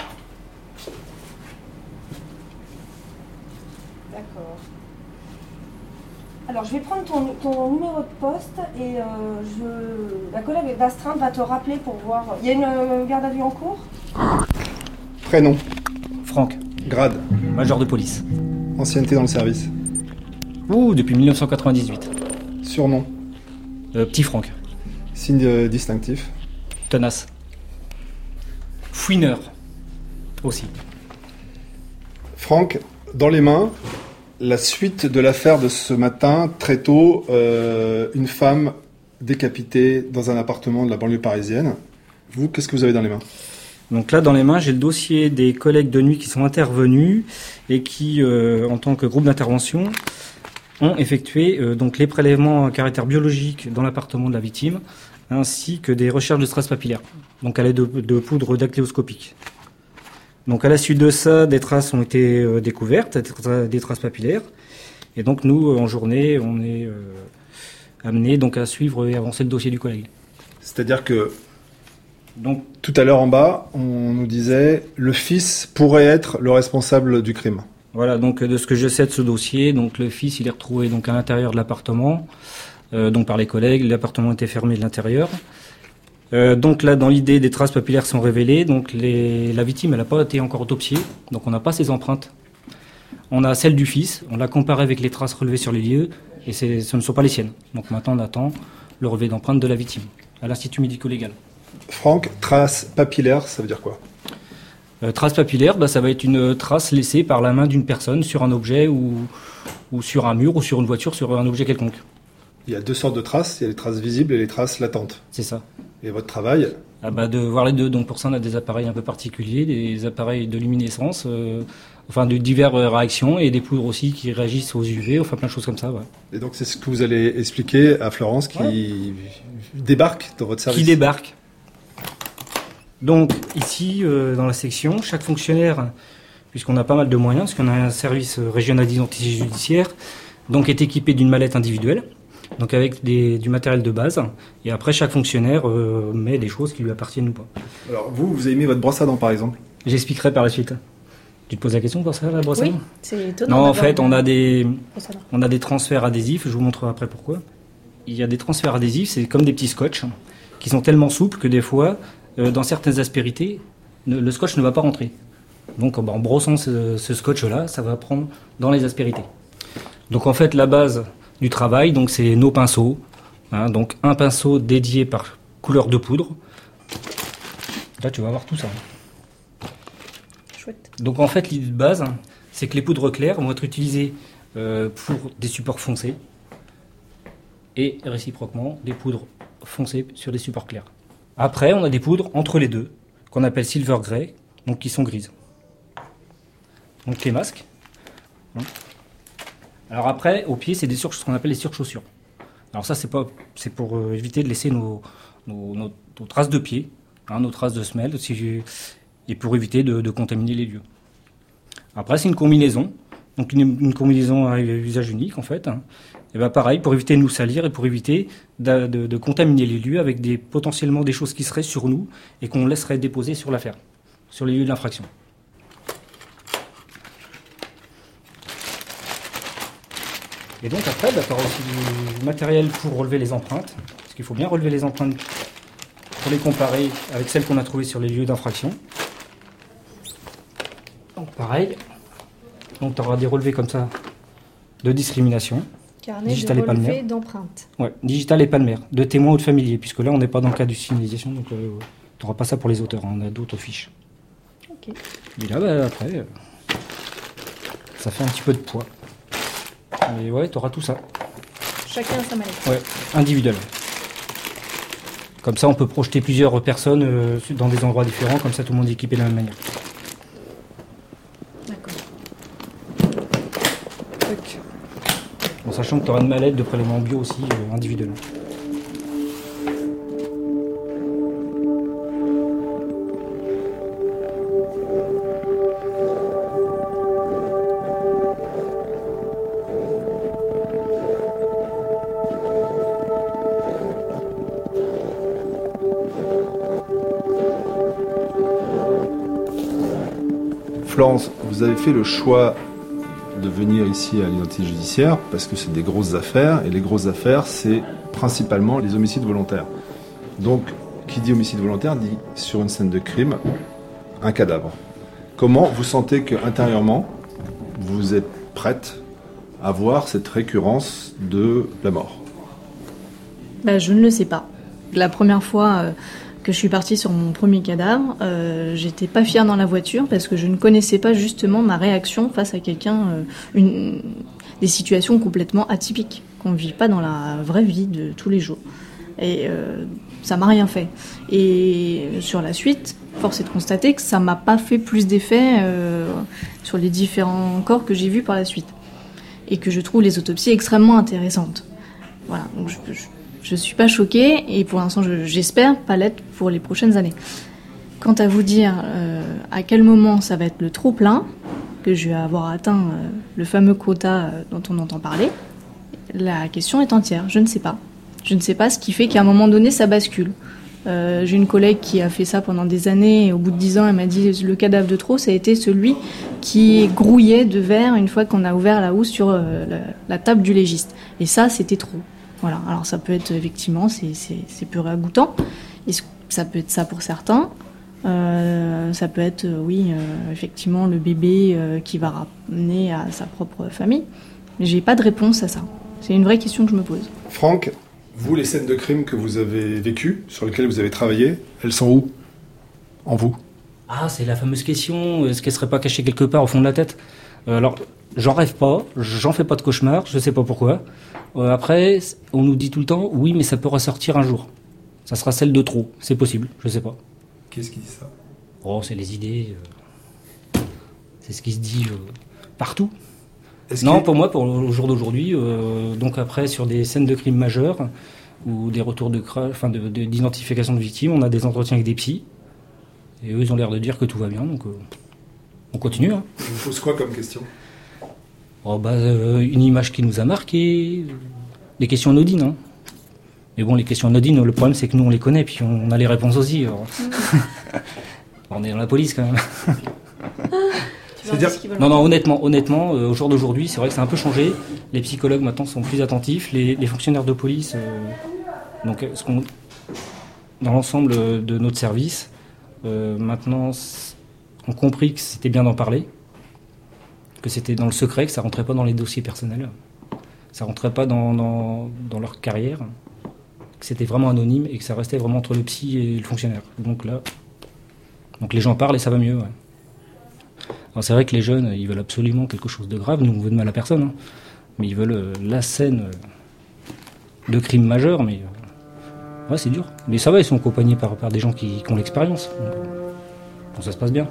D'accord. Alors, je vais prendre ton numéro de poste et la collègue d'astreinte va te rappeler pour voir. Il y a une garde à vue en cours? Prénom? Franck. Grade? Major de police. Ancienneté dans le service? Depuis 1998. Surnom? Petit Franck. Signe distinctif? Tenace. Fouineur. Aussi. Franck, dans les mains, la suite de l'affaire de ce matin, très tôt, une femme décapitée dans un appartement de la banlieue parisienne. Vous, qu'est-ce que vous avez dans les mains? Donc là, dans les mains, j'ai le dossier des collègues de nuit qui sont intervenus et qui, en tant que groupe d'intervention, ont effectué donc les prélèvements à caractère biologique dans l'appartement de la victime, ainsi que des recherches de traces papillaires, donc à l'aide de poudre dactyloscopique. Donc à la suite de ça, des traces ont été découvertes, des traces papillaires, et donc nous, en journée, on est amenés donc à suivre et avancer le dossier du collègue. C'est-à-dire que donc, tout à l'heure en bas, on nous disait le fils pourrait être le responsable du crime. Voilà, donc de ce que je sais de ce dossier, donc le fils il est retrouvé donc à l'intérieur de l'appartement, donc par les collègues, l'appartement était fermé de l'intérieur. Donc là, dans l'idée, des traces papillaires sont révélées, donc la victime elle n'a pas été encore autopsiée, donc on n'a pas ses empreintes. On a celle du fils, on l'a comparée avec les traces relevées sur les lieux, et ce ne sont pas les siennes. Donc maintenant on attend le relevé d'empreintes de la victime, à l'Institut médico-légal. Franck, trace papillaire, ça veut dire quoi? Trace papillaire, ça va être une trace laissée par la main d'une personne sur un objet ou sur un mur ou sur une voiture, sur un objet quelconque. Il y a deux sortes de traces, il y a les traces visibles et les traces latentes. C'est ça. Et votre travail? De voir les deux, donc pour ça on a des appareils un peu particuliers, des appareils de luminescence, de diverses réactions et des poudres aussi qui réagissent aux UV, enfin plein de choses comme ça. Ouais. Et donc c'est ce que vous allez expliquer à Florence qui débarque dans votre service? Qui débarque. Donc ici, dans la section, chaque fonctionnaire, puisqu'on a pas mal de moyens, parce qu'on a un service régional d'identité judiciaire, donc est équipé d'une mallette individuelle, donc avec du matériel de base, et après chaque fonctionnaire met des choses qui lui appartiennent ou pas. Alors vous avez mis votre brosse à dents par exemple? J'expliquerai par la suite. Tu te poses la question pour ça, la brosse à dents? Oui, c'est étonnant. Non, en fait, on a des transferts adhésifs, je vous montrerai après pourquoi. Il y a des transferts adhésifs, c'est comme des petits scotch, qui sont tellement souples que des fois, dans certaines aspérités, le scotch ne va pas rentrer. Donc en brossant ce scotch-là, ça va prendre dans les aspérités. Donc en fait, la base du travail, donc c'est nos pinceaux. Donc un pinceau dédié par couleur de poudre. Là, tu vas voir tout ça. Chouette. Donc en fait, l'idée de base, c'est que les poudres claires vont être utilisées pour des supports foncés et réciproquement des poudres foncées sur des supports clairs. Après, on a des poudres entre les deux, qu'on appelle silver grey, donc qui sont grises. Donc les masques. Alors après, au pied, c'est ce qu'on appelle les surchaussures. Alors ça, c'est pour éviter de laisser nos traces de pied, nos traces de semelle, et pour éviter de contaminer les lieux. Après, c'est une combinaison, donc une combinaison à usage unique en fait. Et pareil, pour éviter de nous salir et pour éviter de contaminer les lieux avec potentiellement des choses qui seraient sur nous et qu'on laisserait déposer sur l'affaire, sur les lieux de l'infraction. Et donc après, tu auras aussi du matériel pour relever les empreintes, parce qu'il faut bien relever les empreintes pour les comparer avec celles qu'on a trouvées sur les lieux d'infraction. Donc pareil, tu auras des relevés comme ça de discrimination. Carnet digital de et palmaire. relevé d'empreintes. Ouais, digital et palmaire, de témoins ou de familiers, puisque là on n'est pas dans le cas de signalisation, donc tu n'auras pas ça pour les auteurs, on a d'autres fiches. Ok. Et là, après, ça fait un petit peu de poids. Mais ouais, tu auras tout ça. Chacun a sa mallette. Ouais, individuel. Comme ça, on peut projeter plusieurs personnes dans des endroits différents, comme ça tout le monde est équipé de la même manière. D'accord. En sachant que tu auras une mallette de prélèvement bio aussi, individuellement. Florence, vous avez fait le choix de venir ici à l'identité judiciaire parce que c'est des grosses affaires, et les grosses affaires, c'est principalement les homicides volontaires. Donc, qui dit homicide volontaire dit sur une scène de crime, un cadavre. Comment vous sentez qu'intérieurement, vous êtes prête à voir cette récurrence de la mort? Je ne le sais pas. La première fois que je suis partie sur mon premier cadavre, j'étais pas fière dans la voiture parce que je ne connaissais pas justement ma réaction face à quelqu'un, des situations complètement atypiques qu'on ne vit pas dans la vraie vie de tous les jours. Et ça m'a rien fait. Et sur la suite, force est de constater que ça m'a pas fait plus d'effet sur les différents corps que j'ai vus par la suite. Et que je trouve les autopsies extrêmement intéressantes. Voilà, donc je suis pas choquée et pour l'instant j'espère pas l'être pour les prochaines années. Quant à vous dire à quel moment ça va être le trop plein, que je vais avoir atteint le fameux quota dont on entend parler, la question est entière, je ne sais pas. Je ne sais pas ce qui fait qu'à un moment donné ça bascule. J'ai une collègue qui a fait ça pendant des années et au bout de 10 ans elle m'a dit le cadavre de trop ça a été celui qui grouillait de verre une fois qu'on a ouvert la housse sur la table du légiste. Et ça c'était trop. Voilà, alors ça peut être effectivement, c'est peu ragoûtant, et ça peut être ça pour certains, ça peut être, effectivement, le bébé qui va ramener à sa propre famille, mais j'ai pas de réponse à ça. C'est une vraie question que je me pose. Franck, vous, les scènes de crime que vous avez vécues, sur lesquelles vous avez travaillé, elles sont où? En vous? Ah, c'est la fameuse question, est-ce qu'elle serait pas cachée quelque part au fond de la tête? Alors, j'en rêve pas, j'en fais pas de cauchemar, je sais pas pourquoi. Après, on nous dit tout le temps, oui, mais ça peut ressortir un jour. Ça sera celle de trop, c'est possible, je sais pas. Qu'est-ce qui dit ça? Oh, c'est les idées. C'est ce qui se dit partout. Pour moi, au jour d'aujourd'hui, donc après, sur des scènes de crimes majeurs, ou des retours d'identification de victimes, on a des entretiens avec des psys, et eux, ils ont l'air de dire que tout va bien, donc on continue. Hein. Ils vous posent quoi comme question? Une image qui nous a marqué, des questions anodines. Hein. Mais bon, les questions anodines, le problème c'est que nous on les connaît, puis on a les réponses aussi. On est dans la police quand même. Non, honnêtement, au jour d'aujourd'hui, c'est vrai que c'est un peu changé. Les psychologues maintenant sont plus attentifs, les fonctionnaires de police, dans l'ensemble de notre service, maintenant ont compris que c'était bien d'en parler. Que c'était dans le secret, que ça rentrait pas dans les dossiers personnels, ça rentrait pas dans leur carrière, que c'était vraiment anonyme et que ça restait vraiment entre le psy et le fonctionnaire. Donc les gens parlent et ça va mieux. Ouais. Alors c'est vrai que les jeunes, ils veulent absolument quelque chose de grave, nous on veut de mal à personne, hein, mais ils veulent la scène de crime majeur, mais ouais, c'est dur. Mais ça va, ils sont accompagnés par des gens qui ont l'expérience, donc ça se passe bien.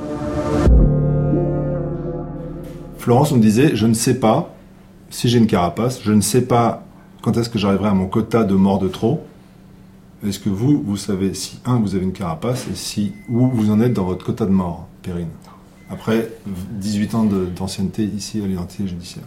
Florence, on me disait, je ne sais pas si j'ai une carapace, je ne sais pas quand est-ce que j'arriverai à mon quota de mort de trop. Est-ce que vous savez si, vous avez une carapace, et où vous en êtes dans votre quota de mort, Perrine, après 18 ans d'ancienneté ici à l'identité judiciaire?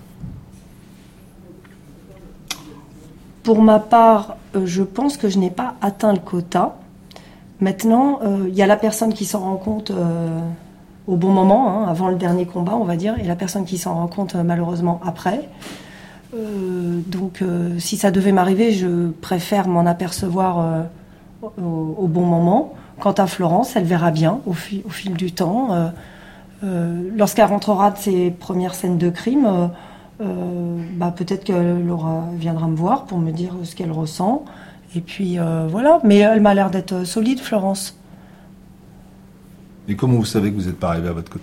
Pour ma part, je pense que je n'ai pas atteint le quota. Maintenant, il y a la personne qui s'en rend compte au bon moment, avant le dernier combat, on va dire, et la personne qui s'en rend compte malheureusement après. Donc, si ça devait m'arriver, je préfère m'en apercevoir au bon moment. Quant à Florence, elle verra bien au fil du temps. Lorsqu'elle rentrera de ses premières scènes de crime, peut-être qu'elle viendra me voir pour me dire ce qu'elle ressent. Et puis voilà, mais elle m'a l'air d'être solide, Florence. Et comment vous savez que vous n'êtes pas arrivé à votre quota ?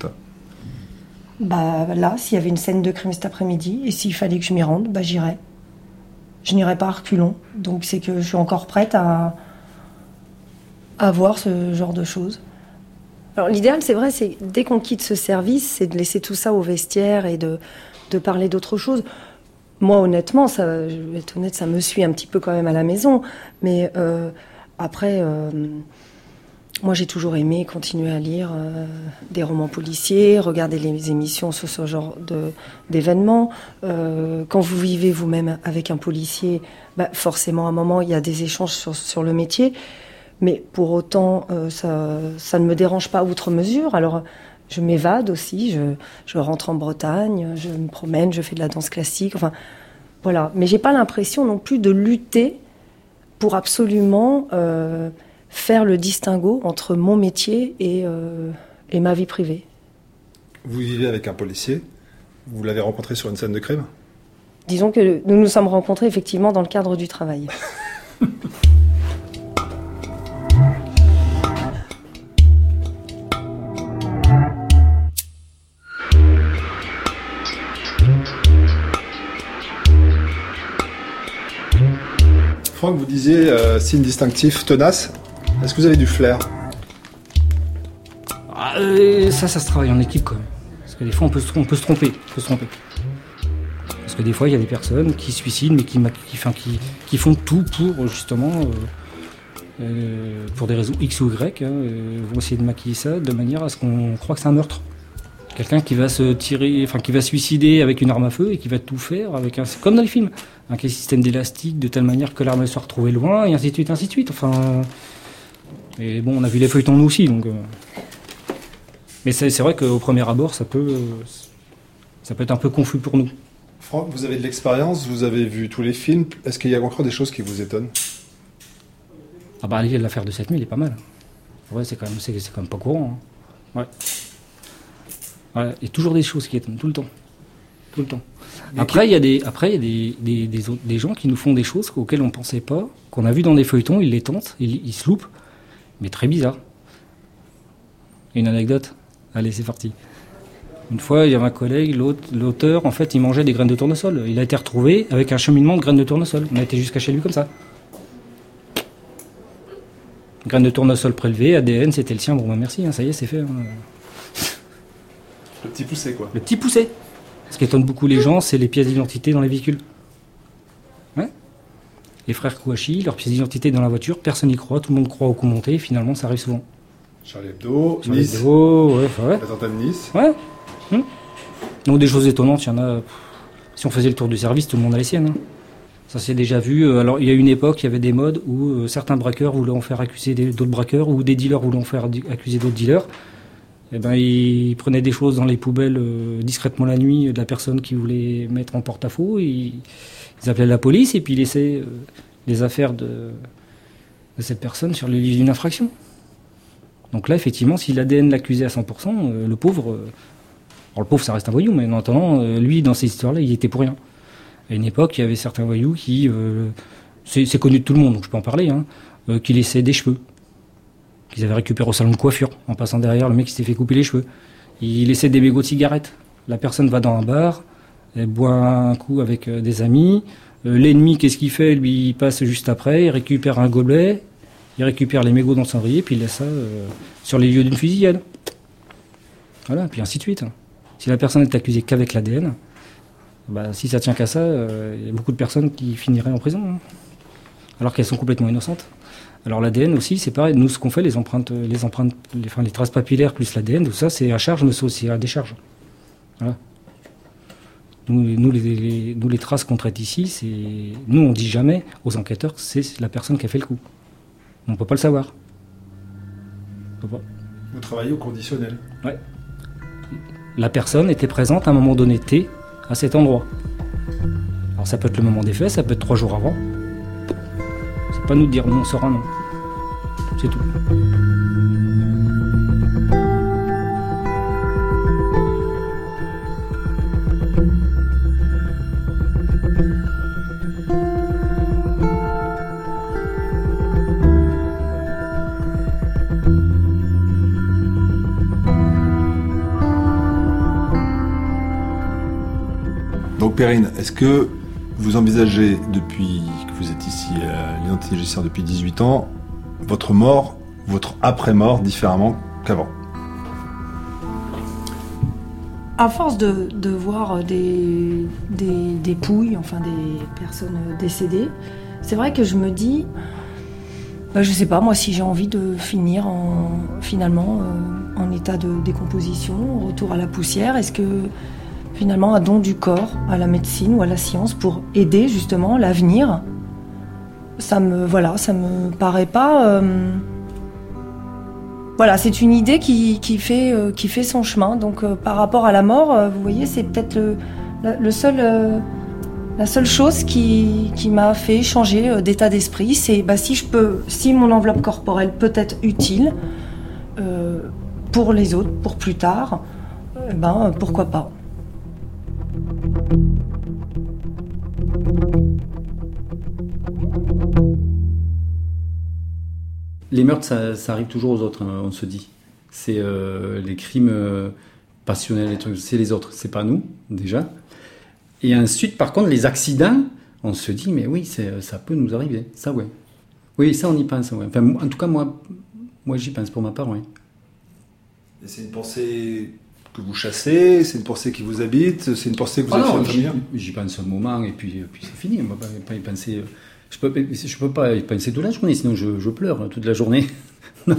Là, s'il y avait une scène de crime cet après-midi, et s'il fallait que je m'y rende, j'irais. Je n'irais pas à reculons. Donc c'est que je suis encore prête à voir ce genre de choses. Alors l'idéal, c'est vrai, c'est dès qu'on quitte ce service, c'est de laisser tout ça au vestiaire et de parler d'autre chose. Moi, honnêtement, je vais être honnête, ça me suit un petit peu quand même à la maison. Mais après, moi, j'ai toujours aimé continuer à lire des romans policiers, regarder les émissions sur ce genre d'événements. Quand vous vivez vous-même avec un policier, forcément, à un moment, il y a des échanges sur le métier. Mais pour autant, ça ne me dérange pas outre mesure. Alors, je m'évade aussi, je rentre en Bretagne, je me promène, je fais de la danse classique, enfin, voilà. Mais j'ai pas l'impression non plus de lutter pour absolument faire le distinguo entre mon métier et ma vie privée. Vous vivez avec un policier, vous l'avez rencontré sur une scène de crime ? Disons que nous nous sommes rencontrés effectivement dans le cadre du travail. Franck, vous disiez signe distinctif tenace. Est-ce que vous avez du flair ? Ça se travaille en équipe quand même. Parce que des fois, on peut se tromper. Parce que des fois, il y a des personnes qui se suicident, mais qui font tout pour justement, pour des raisons X ou Y, vont essayer de maquiller ça de manière à ce qu'on croit que c'est un meurtre. Quelqu'un qui va qui va se suicider avec une arme à feu et qui va tout faire avec c'est comme dans les films, un système d'élastique de telle manière que l'arme soit retrouvée loin, et ainsi de suite. Enfin, et bon, on a vu les feuilletons nous aussi, donc. Mais c'est vrai qu'au premier abord, ça peut être un peu confus pour nous. Franck, vous avez de l'expérience, vous avez vu tous les films. Est-ce qu'il y a encore des choses qui vous étonnent ? L'affaire de cette nuit, elle est pas mal. Ouais, c'est quand même pas courant. Hein. Ouais. Voilà, il y a toujours des choses qui étonnent, tout le temps. Après, il y a des gens qui nous font des choses auxquelles on ne pensait pas, qu'on a vu dans des feuilletons, ils les tentent, ils se loupent, mais très bizarre. Une anecdote. Allez, c'est parti. Une fois, il y avait un collègue, l'auteur, en fait, il mangeait des graines de tournesol. Il a été retrouvé avec un cheminement de graines de tournesol. On a été jusqu'à chez lui comme ça. Graines de tournesol prélevées, ADN, c'était le sien. Bon, merci, ça y est, c'est fait. Le petit poussé, quoi. Le petit poussé. Ce qui étonne beaucoup les gens, c'est les pièces d'identité dans les véhicules. Ouais. Les frères Kouachi, leurs pièces d'identité dans la voiture, personne n'y croit, tout le monde croit au coup monté, finalement ça arrive souvent. Charlie Hebdo, Nice. Ouais. L'attentat de Nice. Ouais. Donc des choses étonnantes, il y en a. Si on faisait le tour du service, tout le monde a les siennes. Hein. Ça s'est déjà vu. Alors il y a une époque, il y avait des modes où certains braqueurs voulaient en faire accuser d'autres braqueurs, ou des dealers voulaient en faire accuser d'autres dealers. Ils prenaient des choses dans les poubelles discrètement la nuit de la personne qui voulait mettre en porte-à-faux. Ils appelaient la police et puis ils laissaient les affaires de cette personne sur le lieu d'une infraction. Donc là, effectivement, si l'ADN l'accusait à 100%, le pauvre... alors le pauvre, ça reste un voyou, mais en attendant, lui, dans ces histoires-là, il était pour rien. À une époque, il y avait certains voyous qui... c'est connu de tout le monde, donc je peux en parler, qui laissaient des cheveux. Qu'ils avaient récupéré au salon de coiffure, en passant derrière le mec qui s'était fait couper les cheveux. Il laissait des mégots de cigarettes. La personne va dans un bar, elle boit un coup avec des amis. L'ennemi, qu'est-ce qu'il fait ? Lui, il passe juste après, il récupère un gobelet, il récupère les mégots dans le cendrier, puis il laisse ça sur les lieux d'une fusillade. Voilà, puis ainsi de suite. Si la personne n'est accusée qu'avec l'ADN, si ça tient qu'à ça, il y a beaucoup de personnes qui finiraient en prison, alors qu'elles sont complètement innocentes. Alors l'ADN aussi, c'est pareil. Nous, ce qu'on fait, les traces papillaires plus l'ADN, tout ça, c'est à charge, mais c'est aussi à décharge. Voilà. Nous, les traces qu'on traite ici, nous, on dit jamais aux enquêteurs que c'est la personne qui a fait le coup. On ne peut pas le savoir. Vous travaillez au conditionnel. Ouais. La personne était présente à un moment donné T à cet endroit. Alors ça peut être le moment des faits, ça peut être 3 jours avant. C'est pas nous de dire non, on saura non. C'est tout. Perrine, est-ce que vous envisagez, depuis que vous êtes ici à l'identité judiciaire depuis 18 ans, votre mort, votre après-mort différemment qu'avant ? À force de voir des dépouilles, enfin des personnes décédées, c'est vrai que je me dis, je sais pas moi si j'ai envie de finir finalement en état de décomposition, retour à la poussière. Est-ce que finalement un don du corps à la médecine ou à la science pour aider justement l'avenir, ça me paraît pas. Voilà, c'est une idée qui fait son chemin. Donc par rapport à la mort, vous voyez, c'est peut-être la seule chose qui m'a fait changer d'état d'esprit. C'est si mon enveloppe corporelle peut être utile pour les autres, pour plus tard, pourquoi pas. Les meurtres, ça arrive toujours aux autres, on se dit. C'est les crimes passionnels, les trucs, c'est les autres, c'est pas nous, déjà. Et ensuite, par contre, les accidents, on se dit, mais oui, ça peut nous arriver, ça, ouais. Oui, ça, on y pense, ouais. Enfin, en tout cas, moi, j'y pense pour ma part, ouais. Et c'est une pensée que vous chassez, c'est une pensée qui vous habite, c'est une pensée que vous avez fait venir ? J'y pense un moment, et puis c'est fini, on va pas y penser... Je peux pas y penser toute la journée, sinon je pleure toute la journée. Non,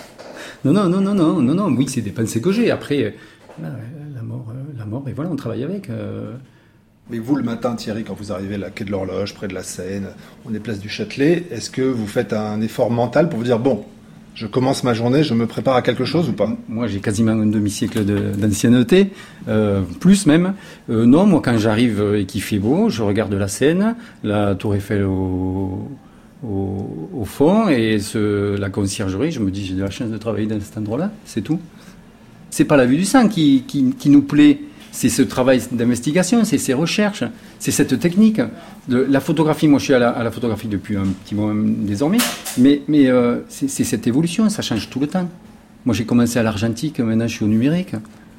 oui, c'est des pensées que j'ai. Après, la mort, et voilà, on travaille avec. Mais vous, le matin, Thierry, quand vous arrivez à la quai de l'Horloge, près de la Seine, on est place du Châtelet, est-ce que vous faites un effort mental pour vous dire, bon, je commence ma journée, je me prépare à quelque chose ou pas ? Moi, j'ai quasiment un demi-siècle d'ancienneté, plus même. Non, moi, quand j'arrive et qu'il fait beau, je regarde la Seine, la Tour Eiffel au fond, et la conciergerie, je me dis, j'ai de la chance de travailler dans cet endroit-là, c'est tout. C'est pas la vue du sang qui nous plaît, c'est ce travail d'investigation, c'est ces recherches, c'est cette technique. La photographie, moi je suis à la photographie depuis un petit moment désormais, mais c'est cette évolution, ça change tout le temps. Moi j'ai commencé à l'argentique, maintenant je suis au numérique.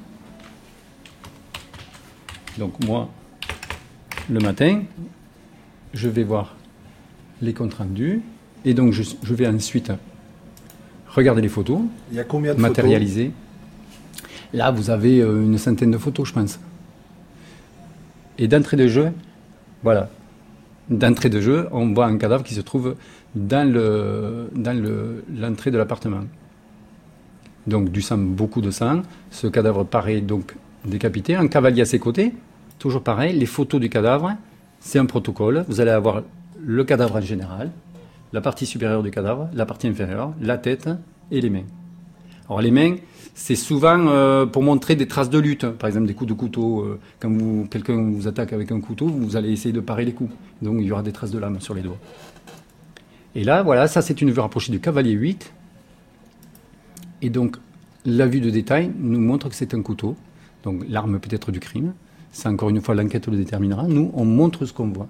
Donc moi, le matin, je vais voir les comptes rendus, et donc je vais ensuite regarder les photos. Il y a combien de matérialisées. Là, vous avez une centaine de photos, je pense. Et d'entrée de jeu, voilà. D'entrée de jeu, on voit un cadavre qui se trouve dans l'entrée de l'appartement. Donc du sang, beaucoup de sang. Ce cadavre paraît donc décapité. Un cavalier à ses côtés, toujours pareil. Les photos du cadavre, c'est un protocole. Vous allez avoir le cadavre en général, la partie supérieure du cadavre, la partie inférieure, la tête et les mains. Alors les mains, c'est souvent pour montrer des traces de lutte, par exemple des coups de couteau. Quand quelqu'un vous attaque avec un couteau, vous allez essayer de parer les coups. Donc il y aura des traces de lame sur les doigts. Et là, voilà, ça c'est une vue rapprochée du cavalier 8. Et donc la vue de détail nous montre que c'est un couteau. Donc l'arme peut être du crime. C'est encore une fois l'enquête le déterminera. Nous, on montre ce qu'on voit.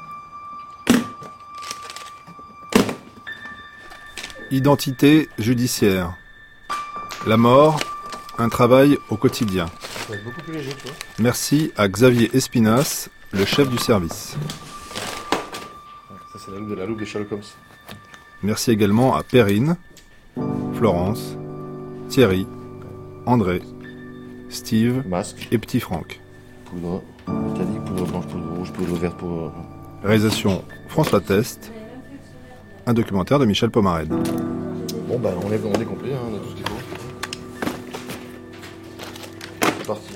Identité judiciaire. La mort, un travail au quotidien. Ça va être beaucoup plus léger, tu vois. Merci à Xavier Espinas, le chef du service. Ça, c'est la loupe de Sherlock Holmes. Merci également à Perrine, Florence, Thierry, André, Steve Masque. Et Petit Franck. Poudre métallique, poudre blanche, poudre rouge, poudre verte, poudre... Réalisation François Test. Un documentaire de Michel Pomarède. Bon, on est complet, on a tout ce qu'il faut. C'est parti.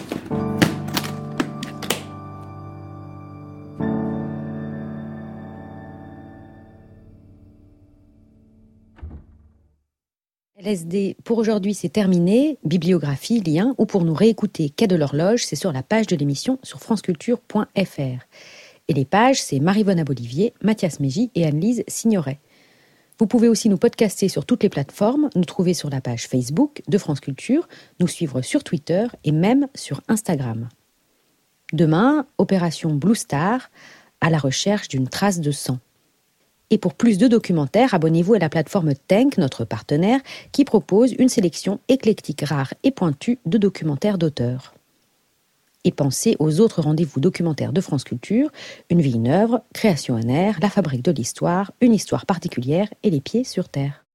LSD, pour aujourd'hui, c'est terminé. Bibliographie, lien, ou pour nous réécouter Quai de l'Horloge, c'est sur la page de l'émission sur franceculture.fr. Et les pages, c'est Marie-Vonne Abolivier, Mathias Mégy et Anne-Lise Signoret. Vous pouvez aussi nous podcaster sur toutes les plateformes, nous trouver sur la page Facebook de France Culture, nous suivre sur Twitter et même sur Instagram. Demain, opération Blue Star, à la recherche d'une trace de sang. Et pour plus de documentaires, abonnez-vous à la plateforme Tenk, notre partenaire, qui propose une sélection éclectique, rare et pointue de documentaires d'auteurs. et pensez aux autres rendez-vous documentaires de France Culture, Une vie, une œuvre, Création en air, La fabrique de l'histoire, Une histoire particulière et Les pieds sur terre.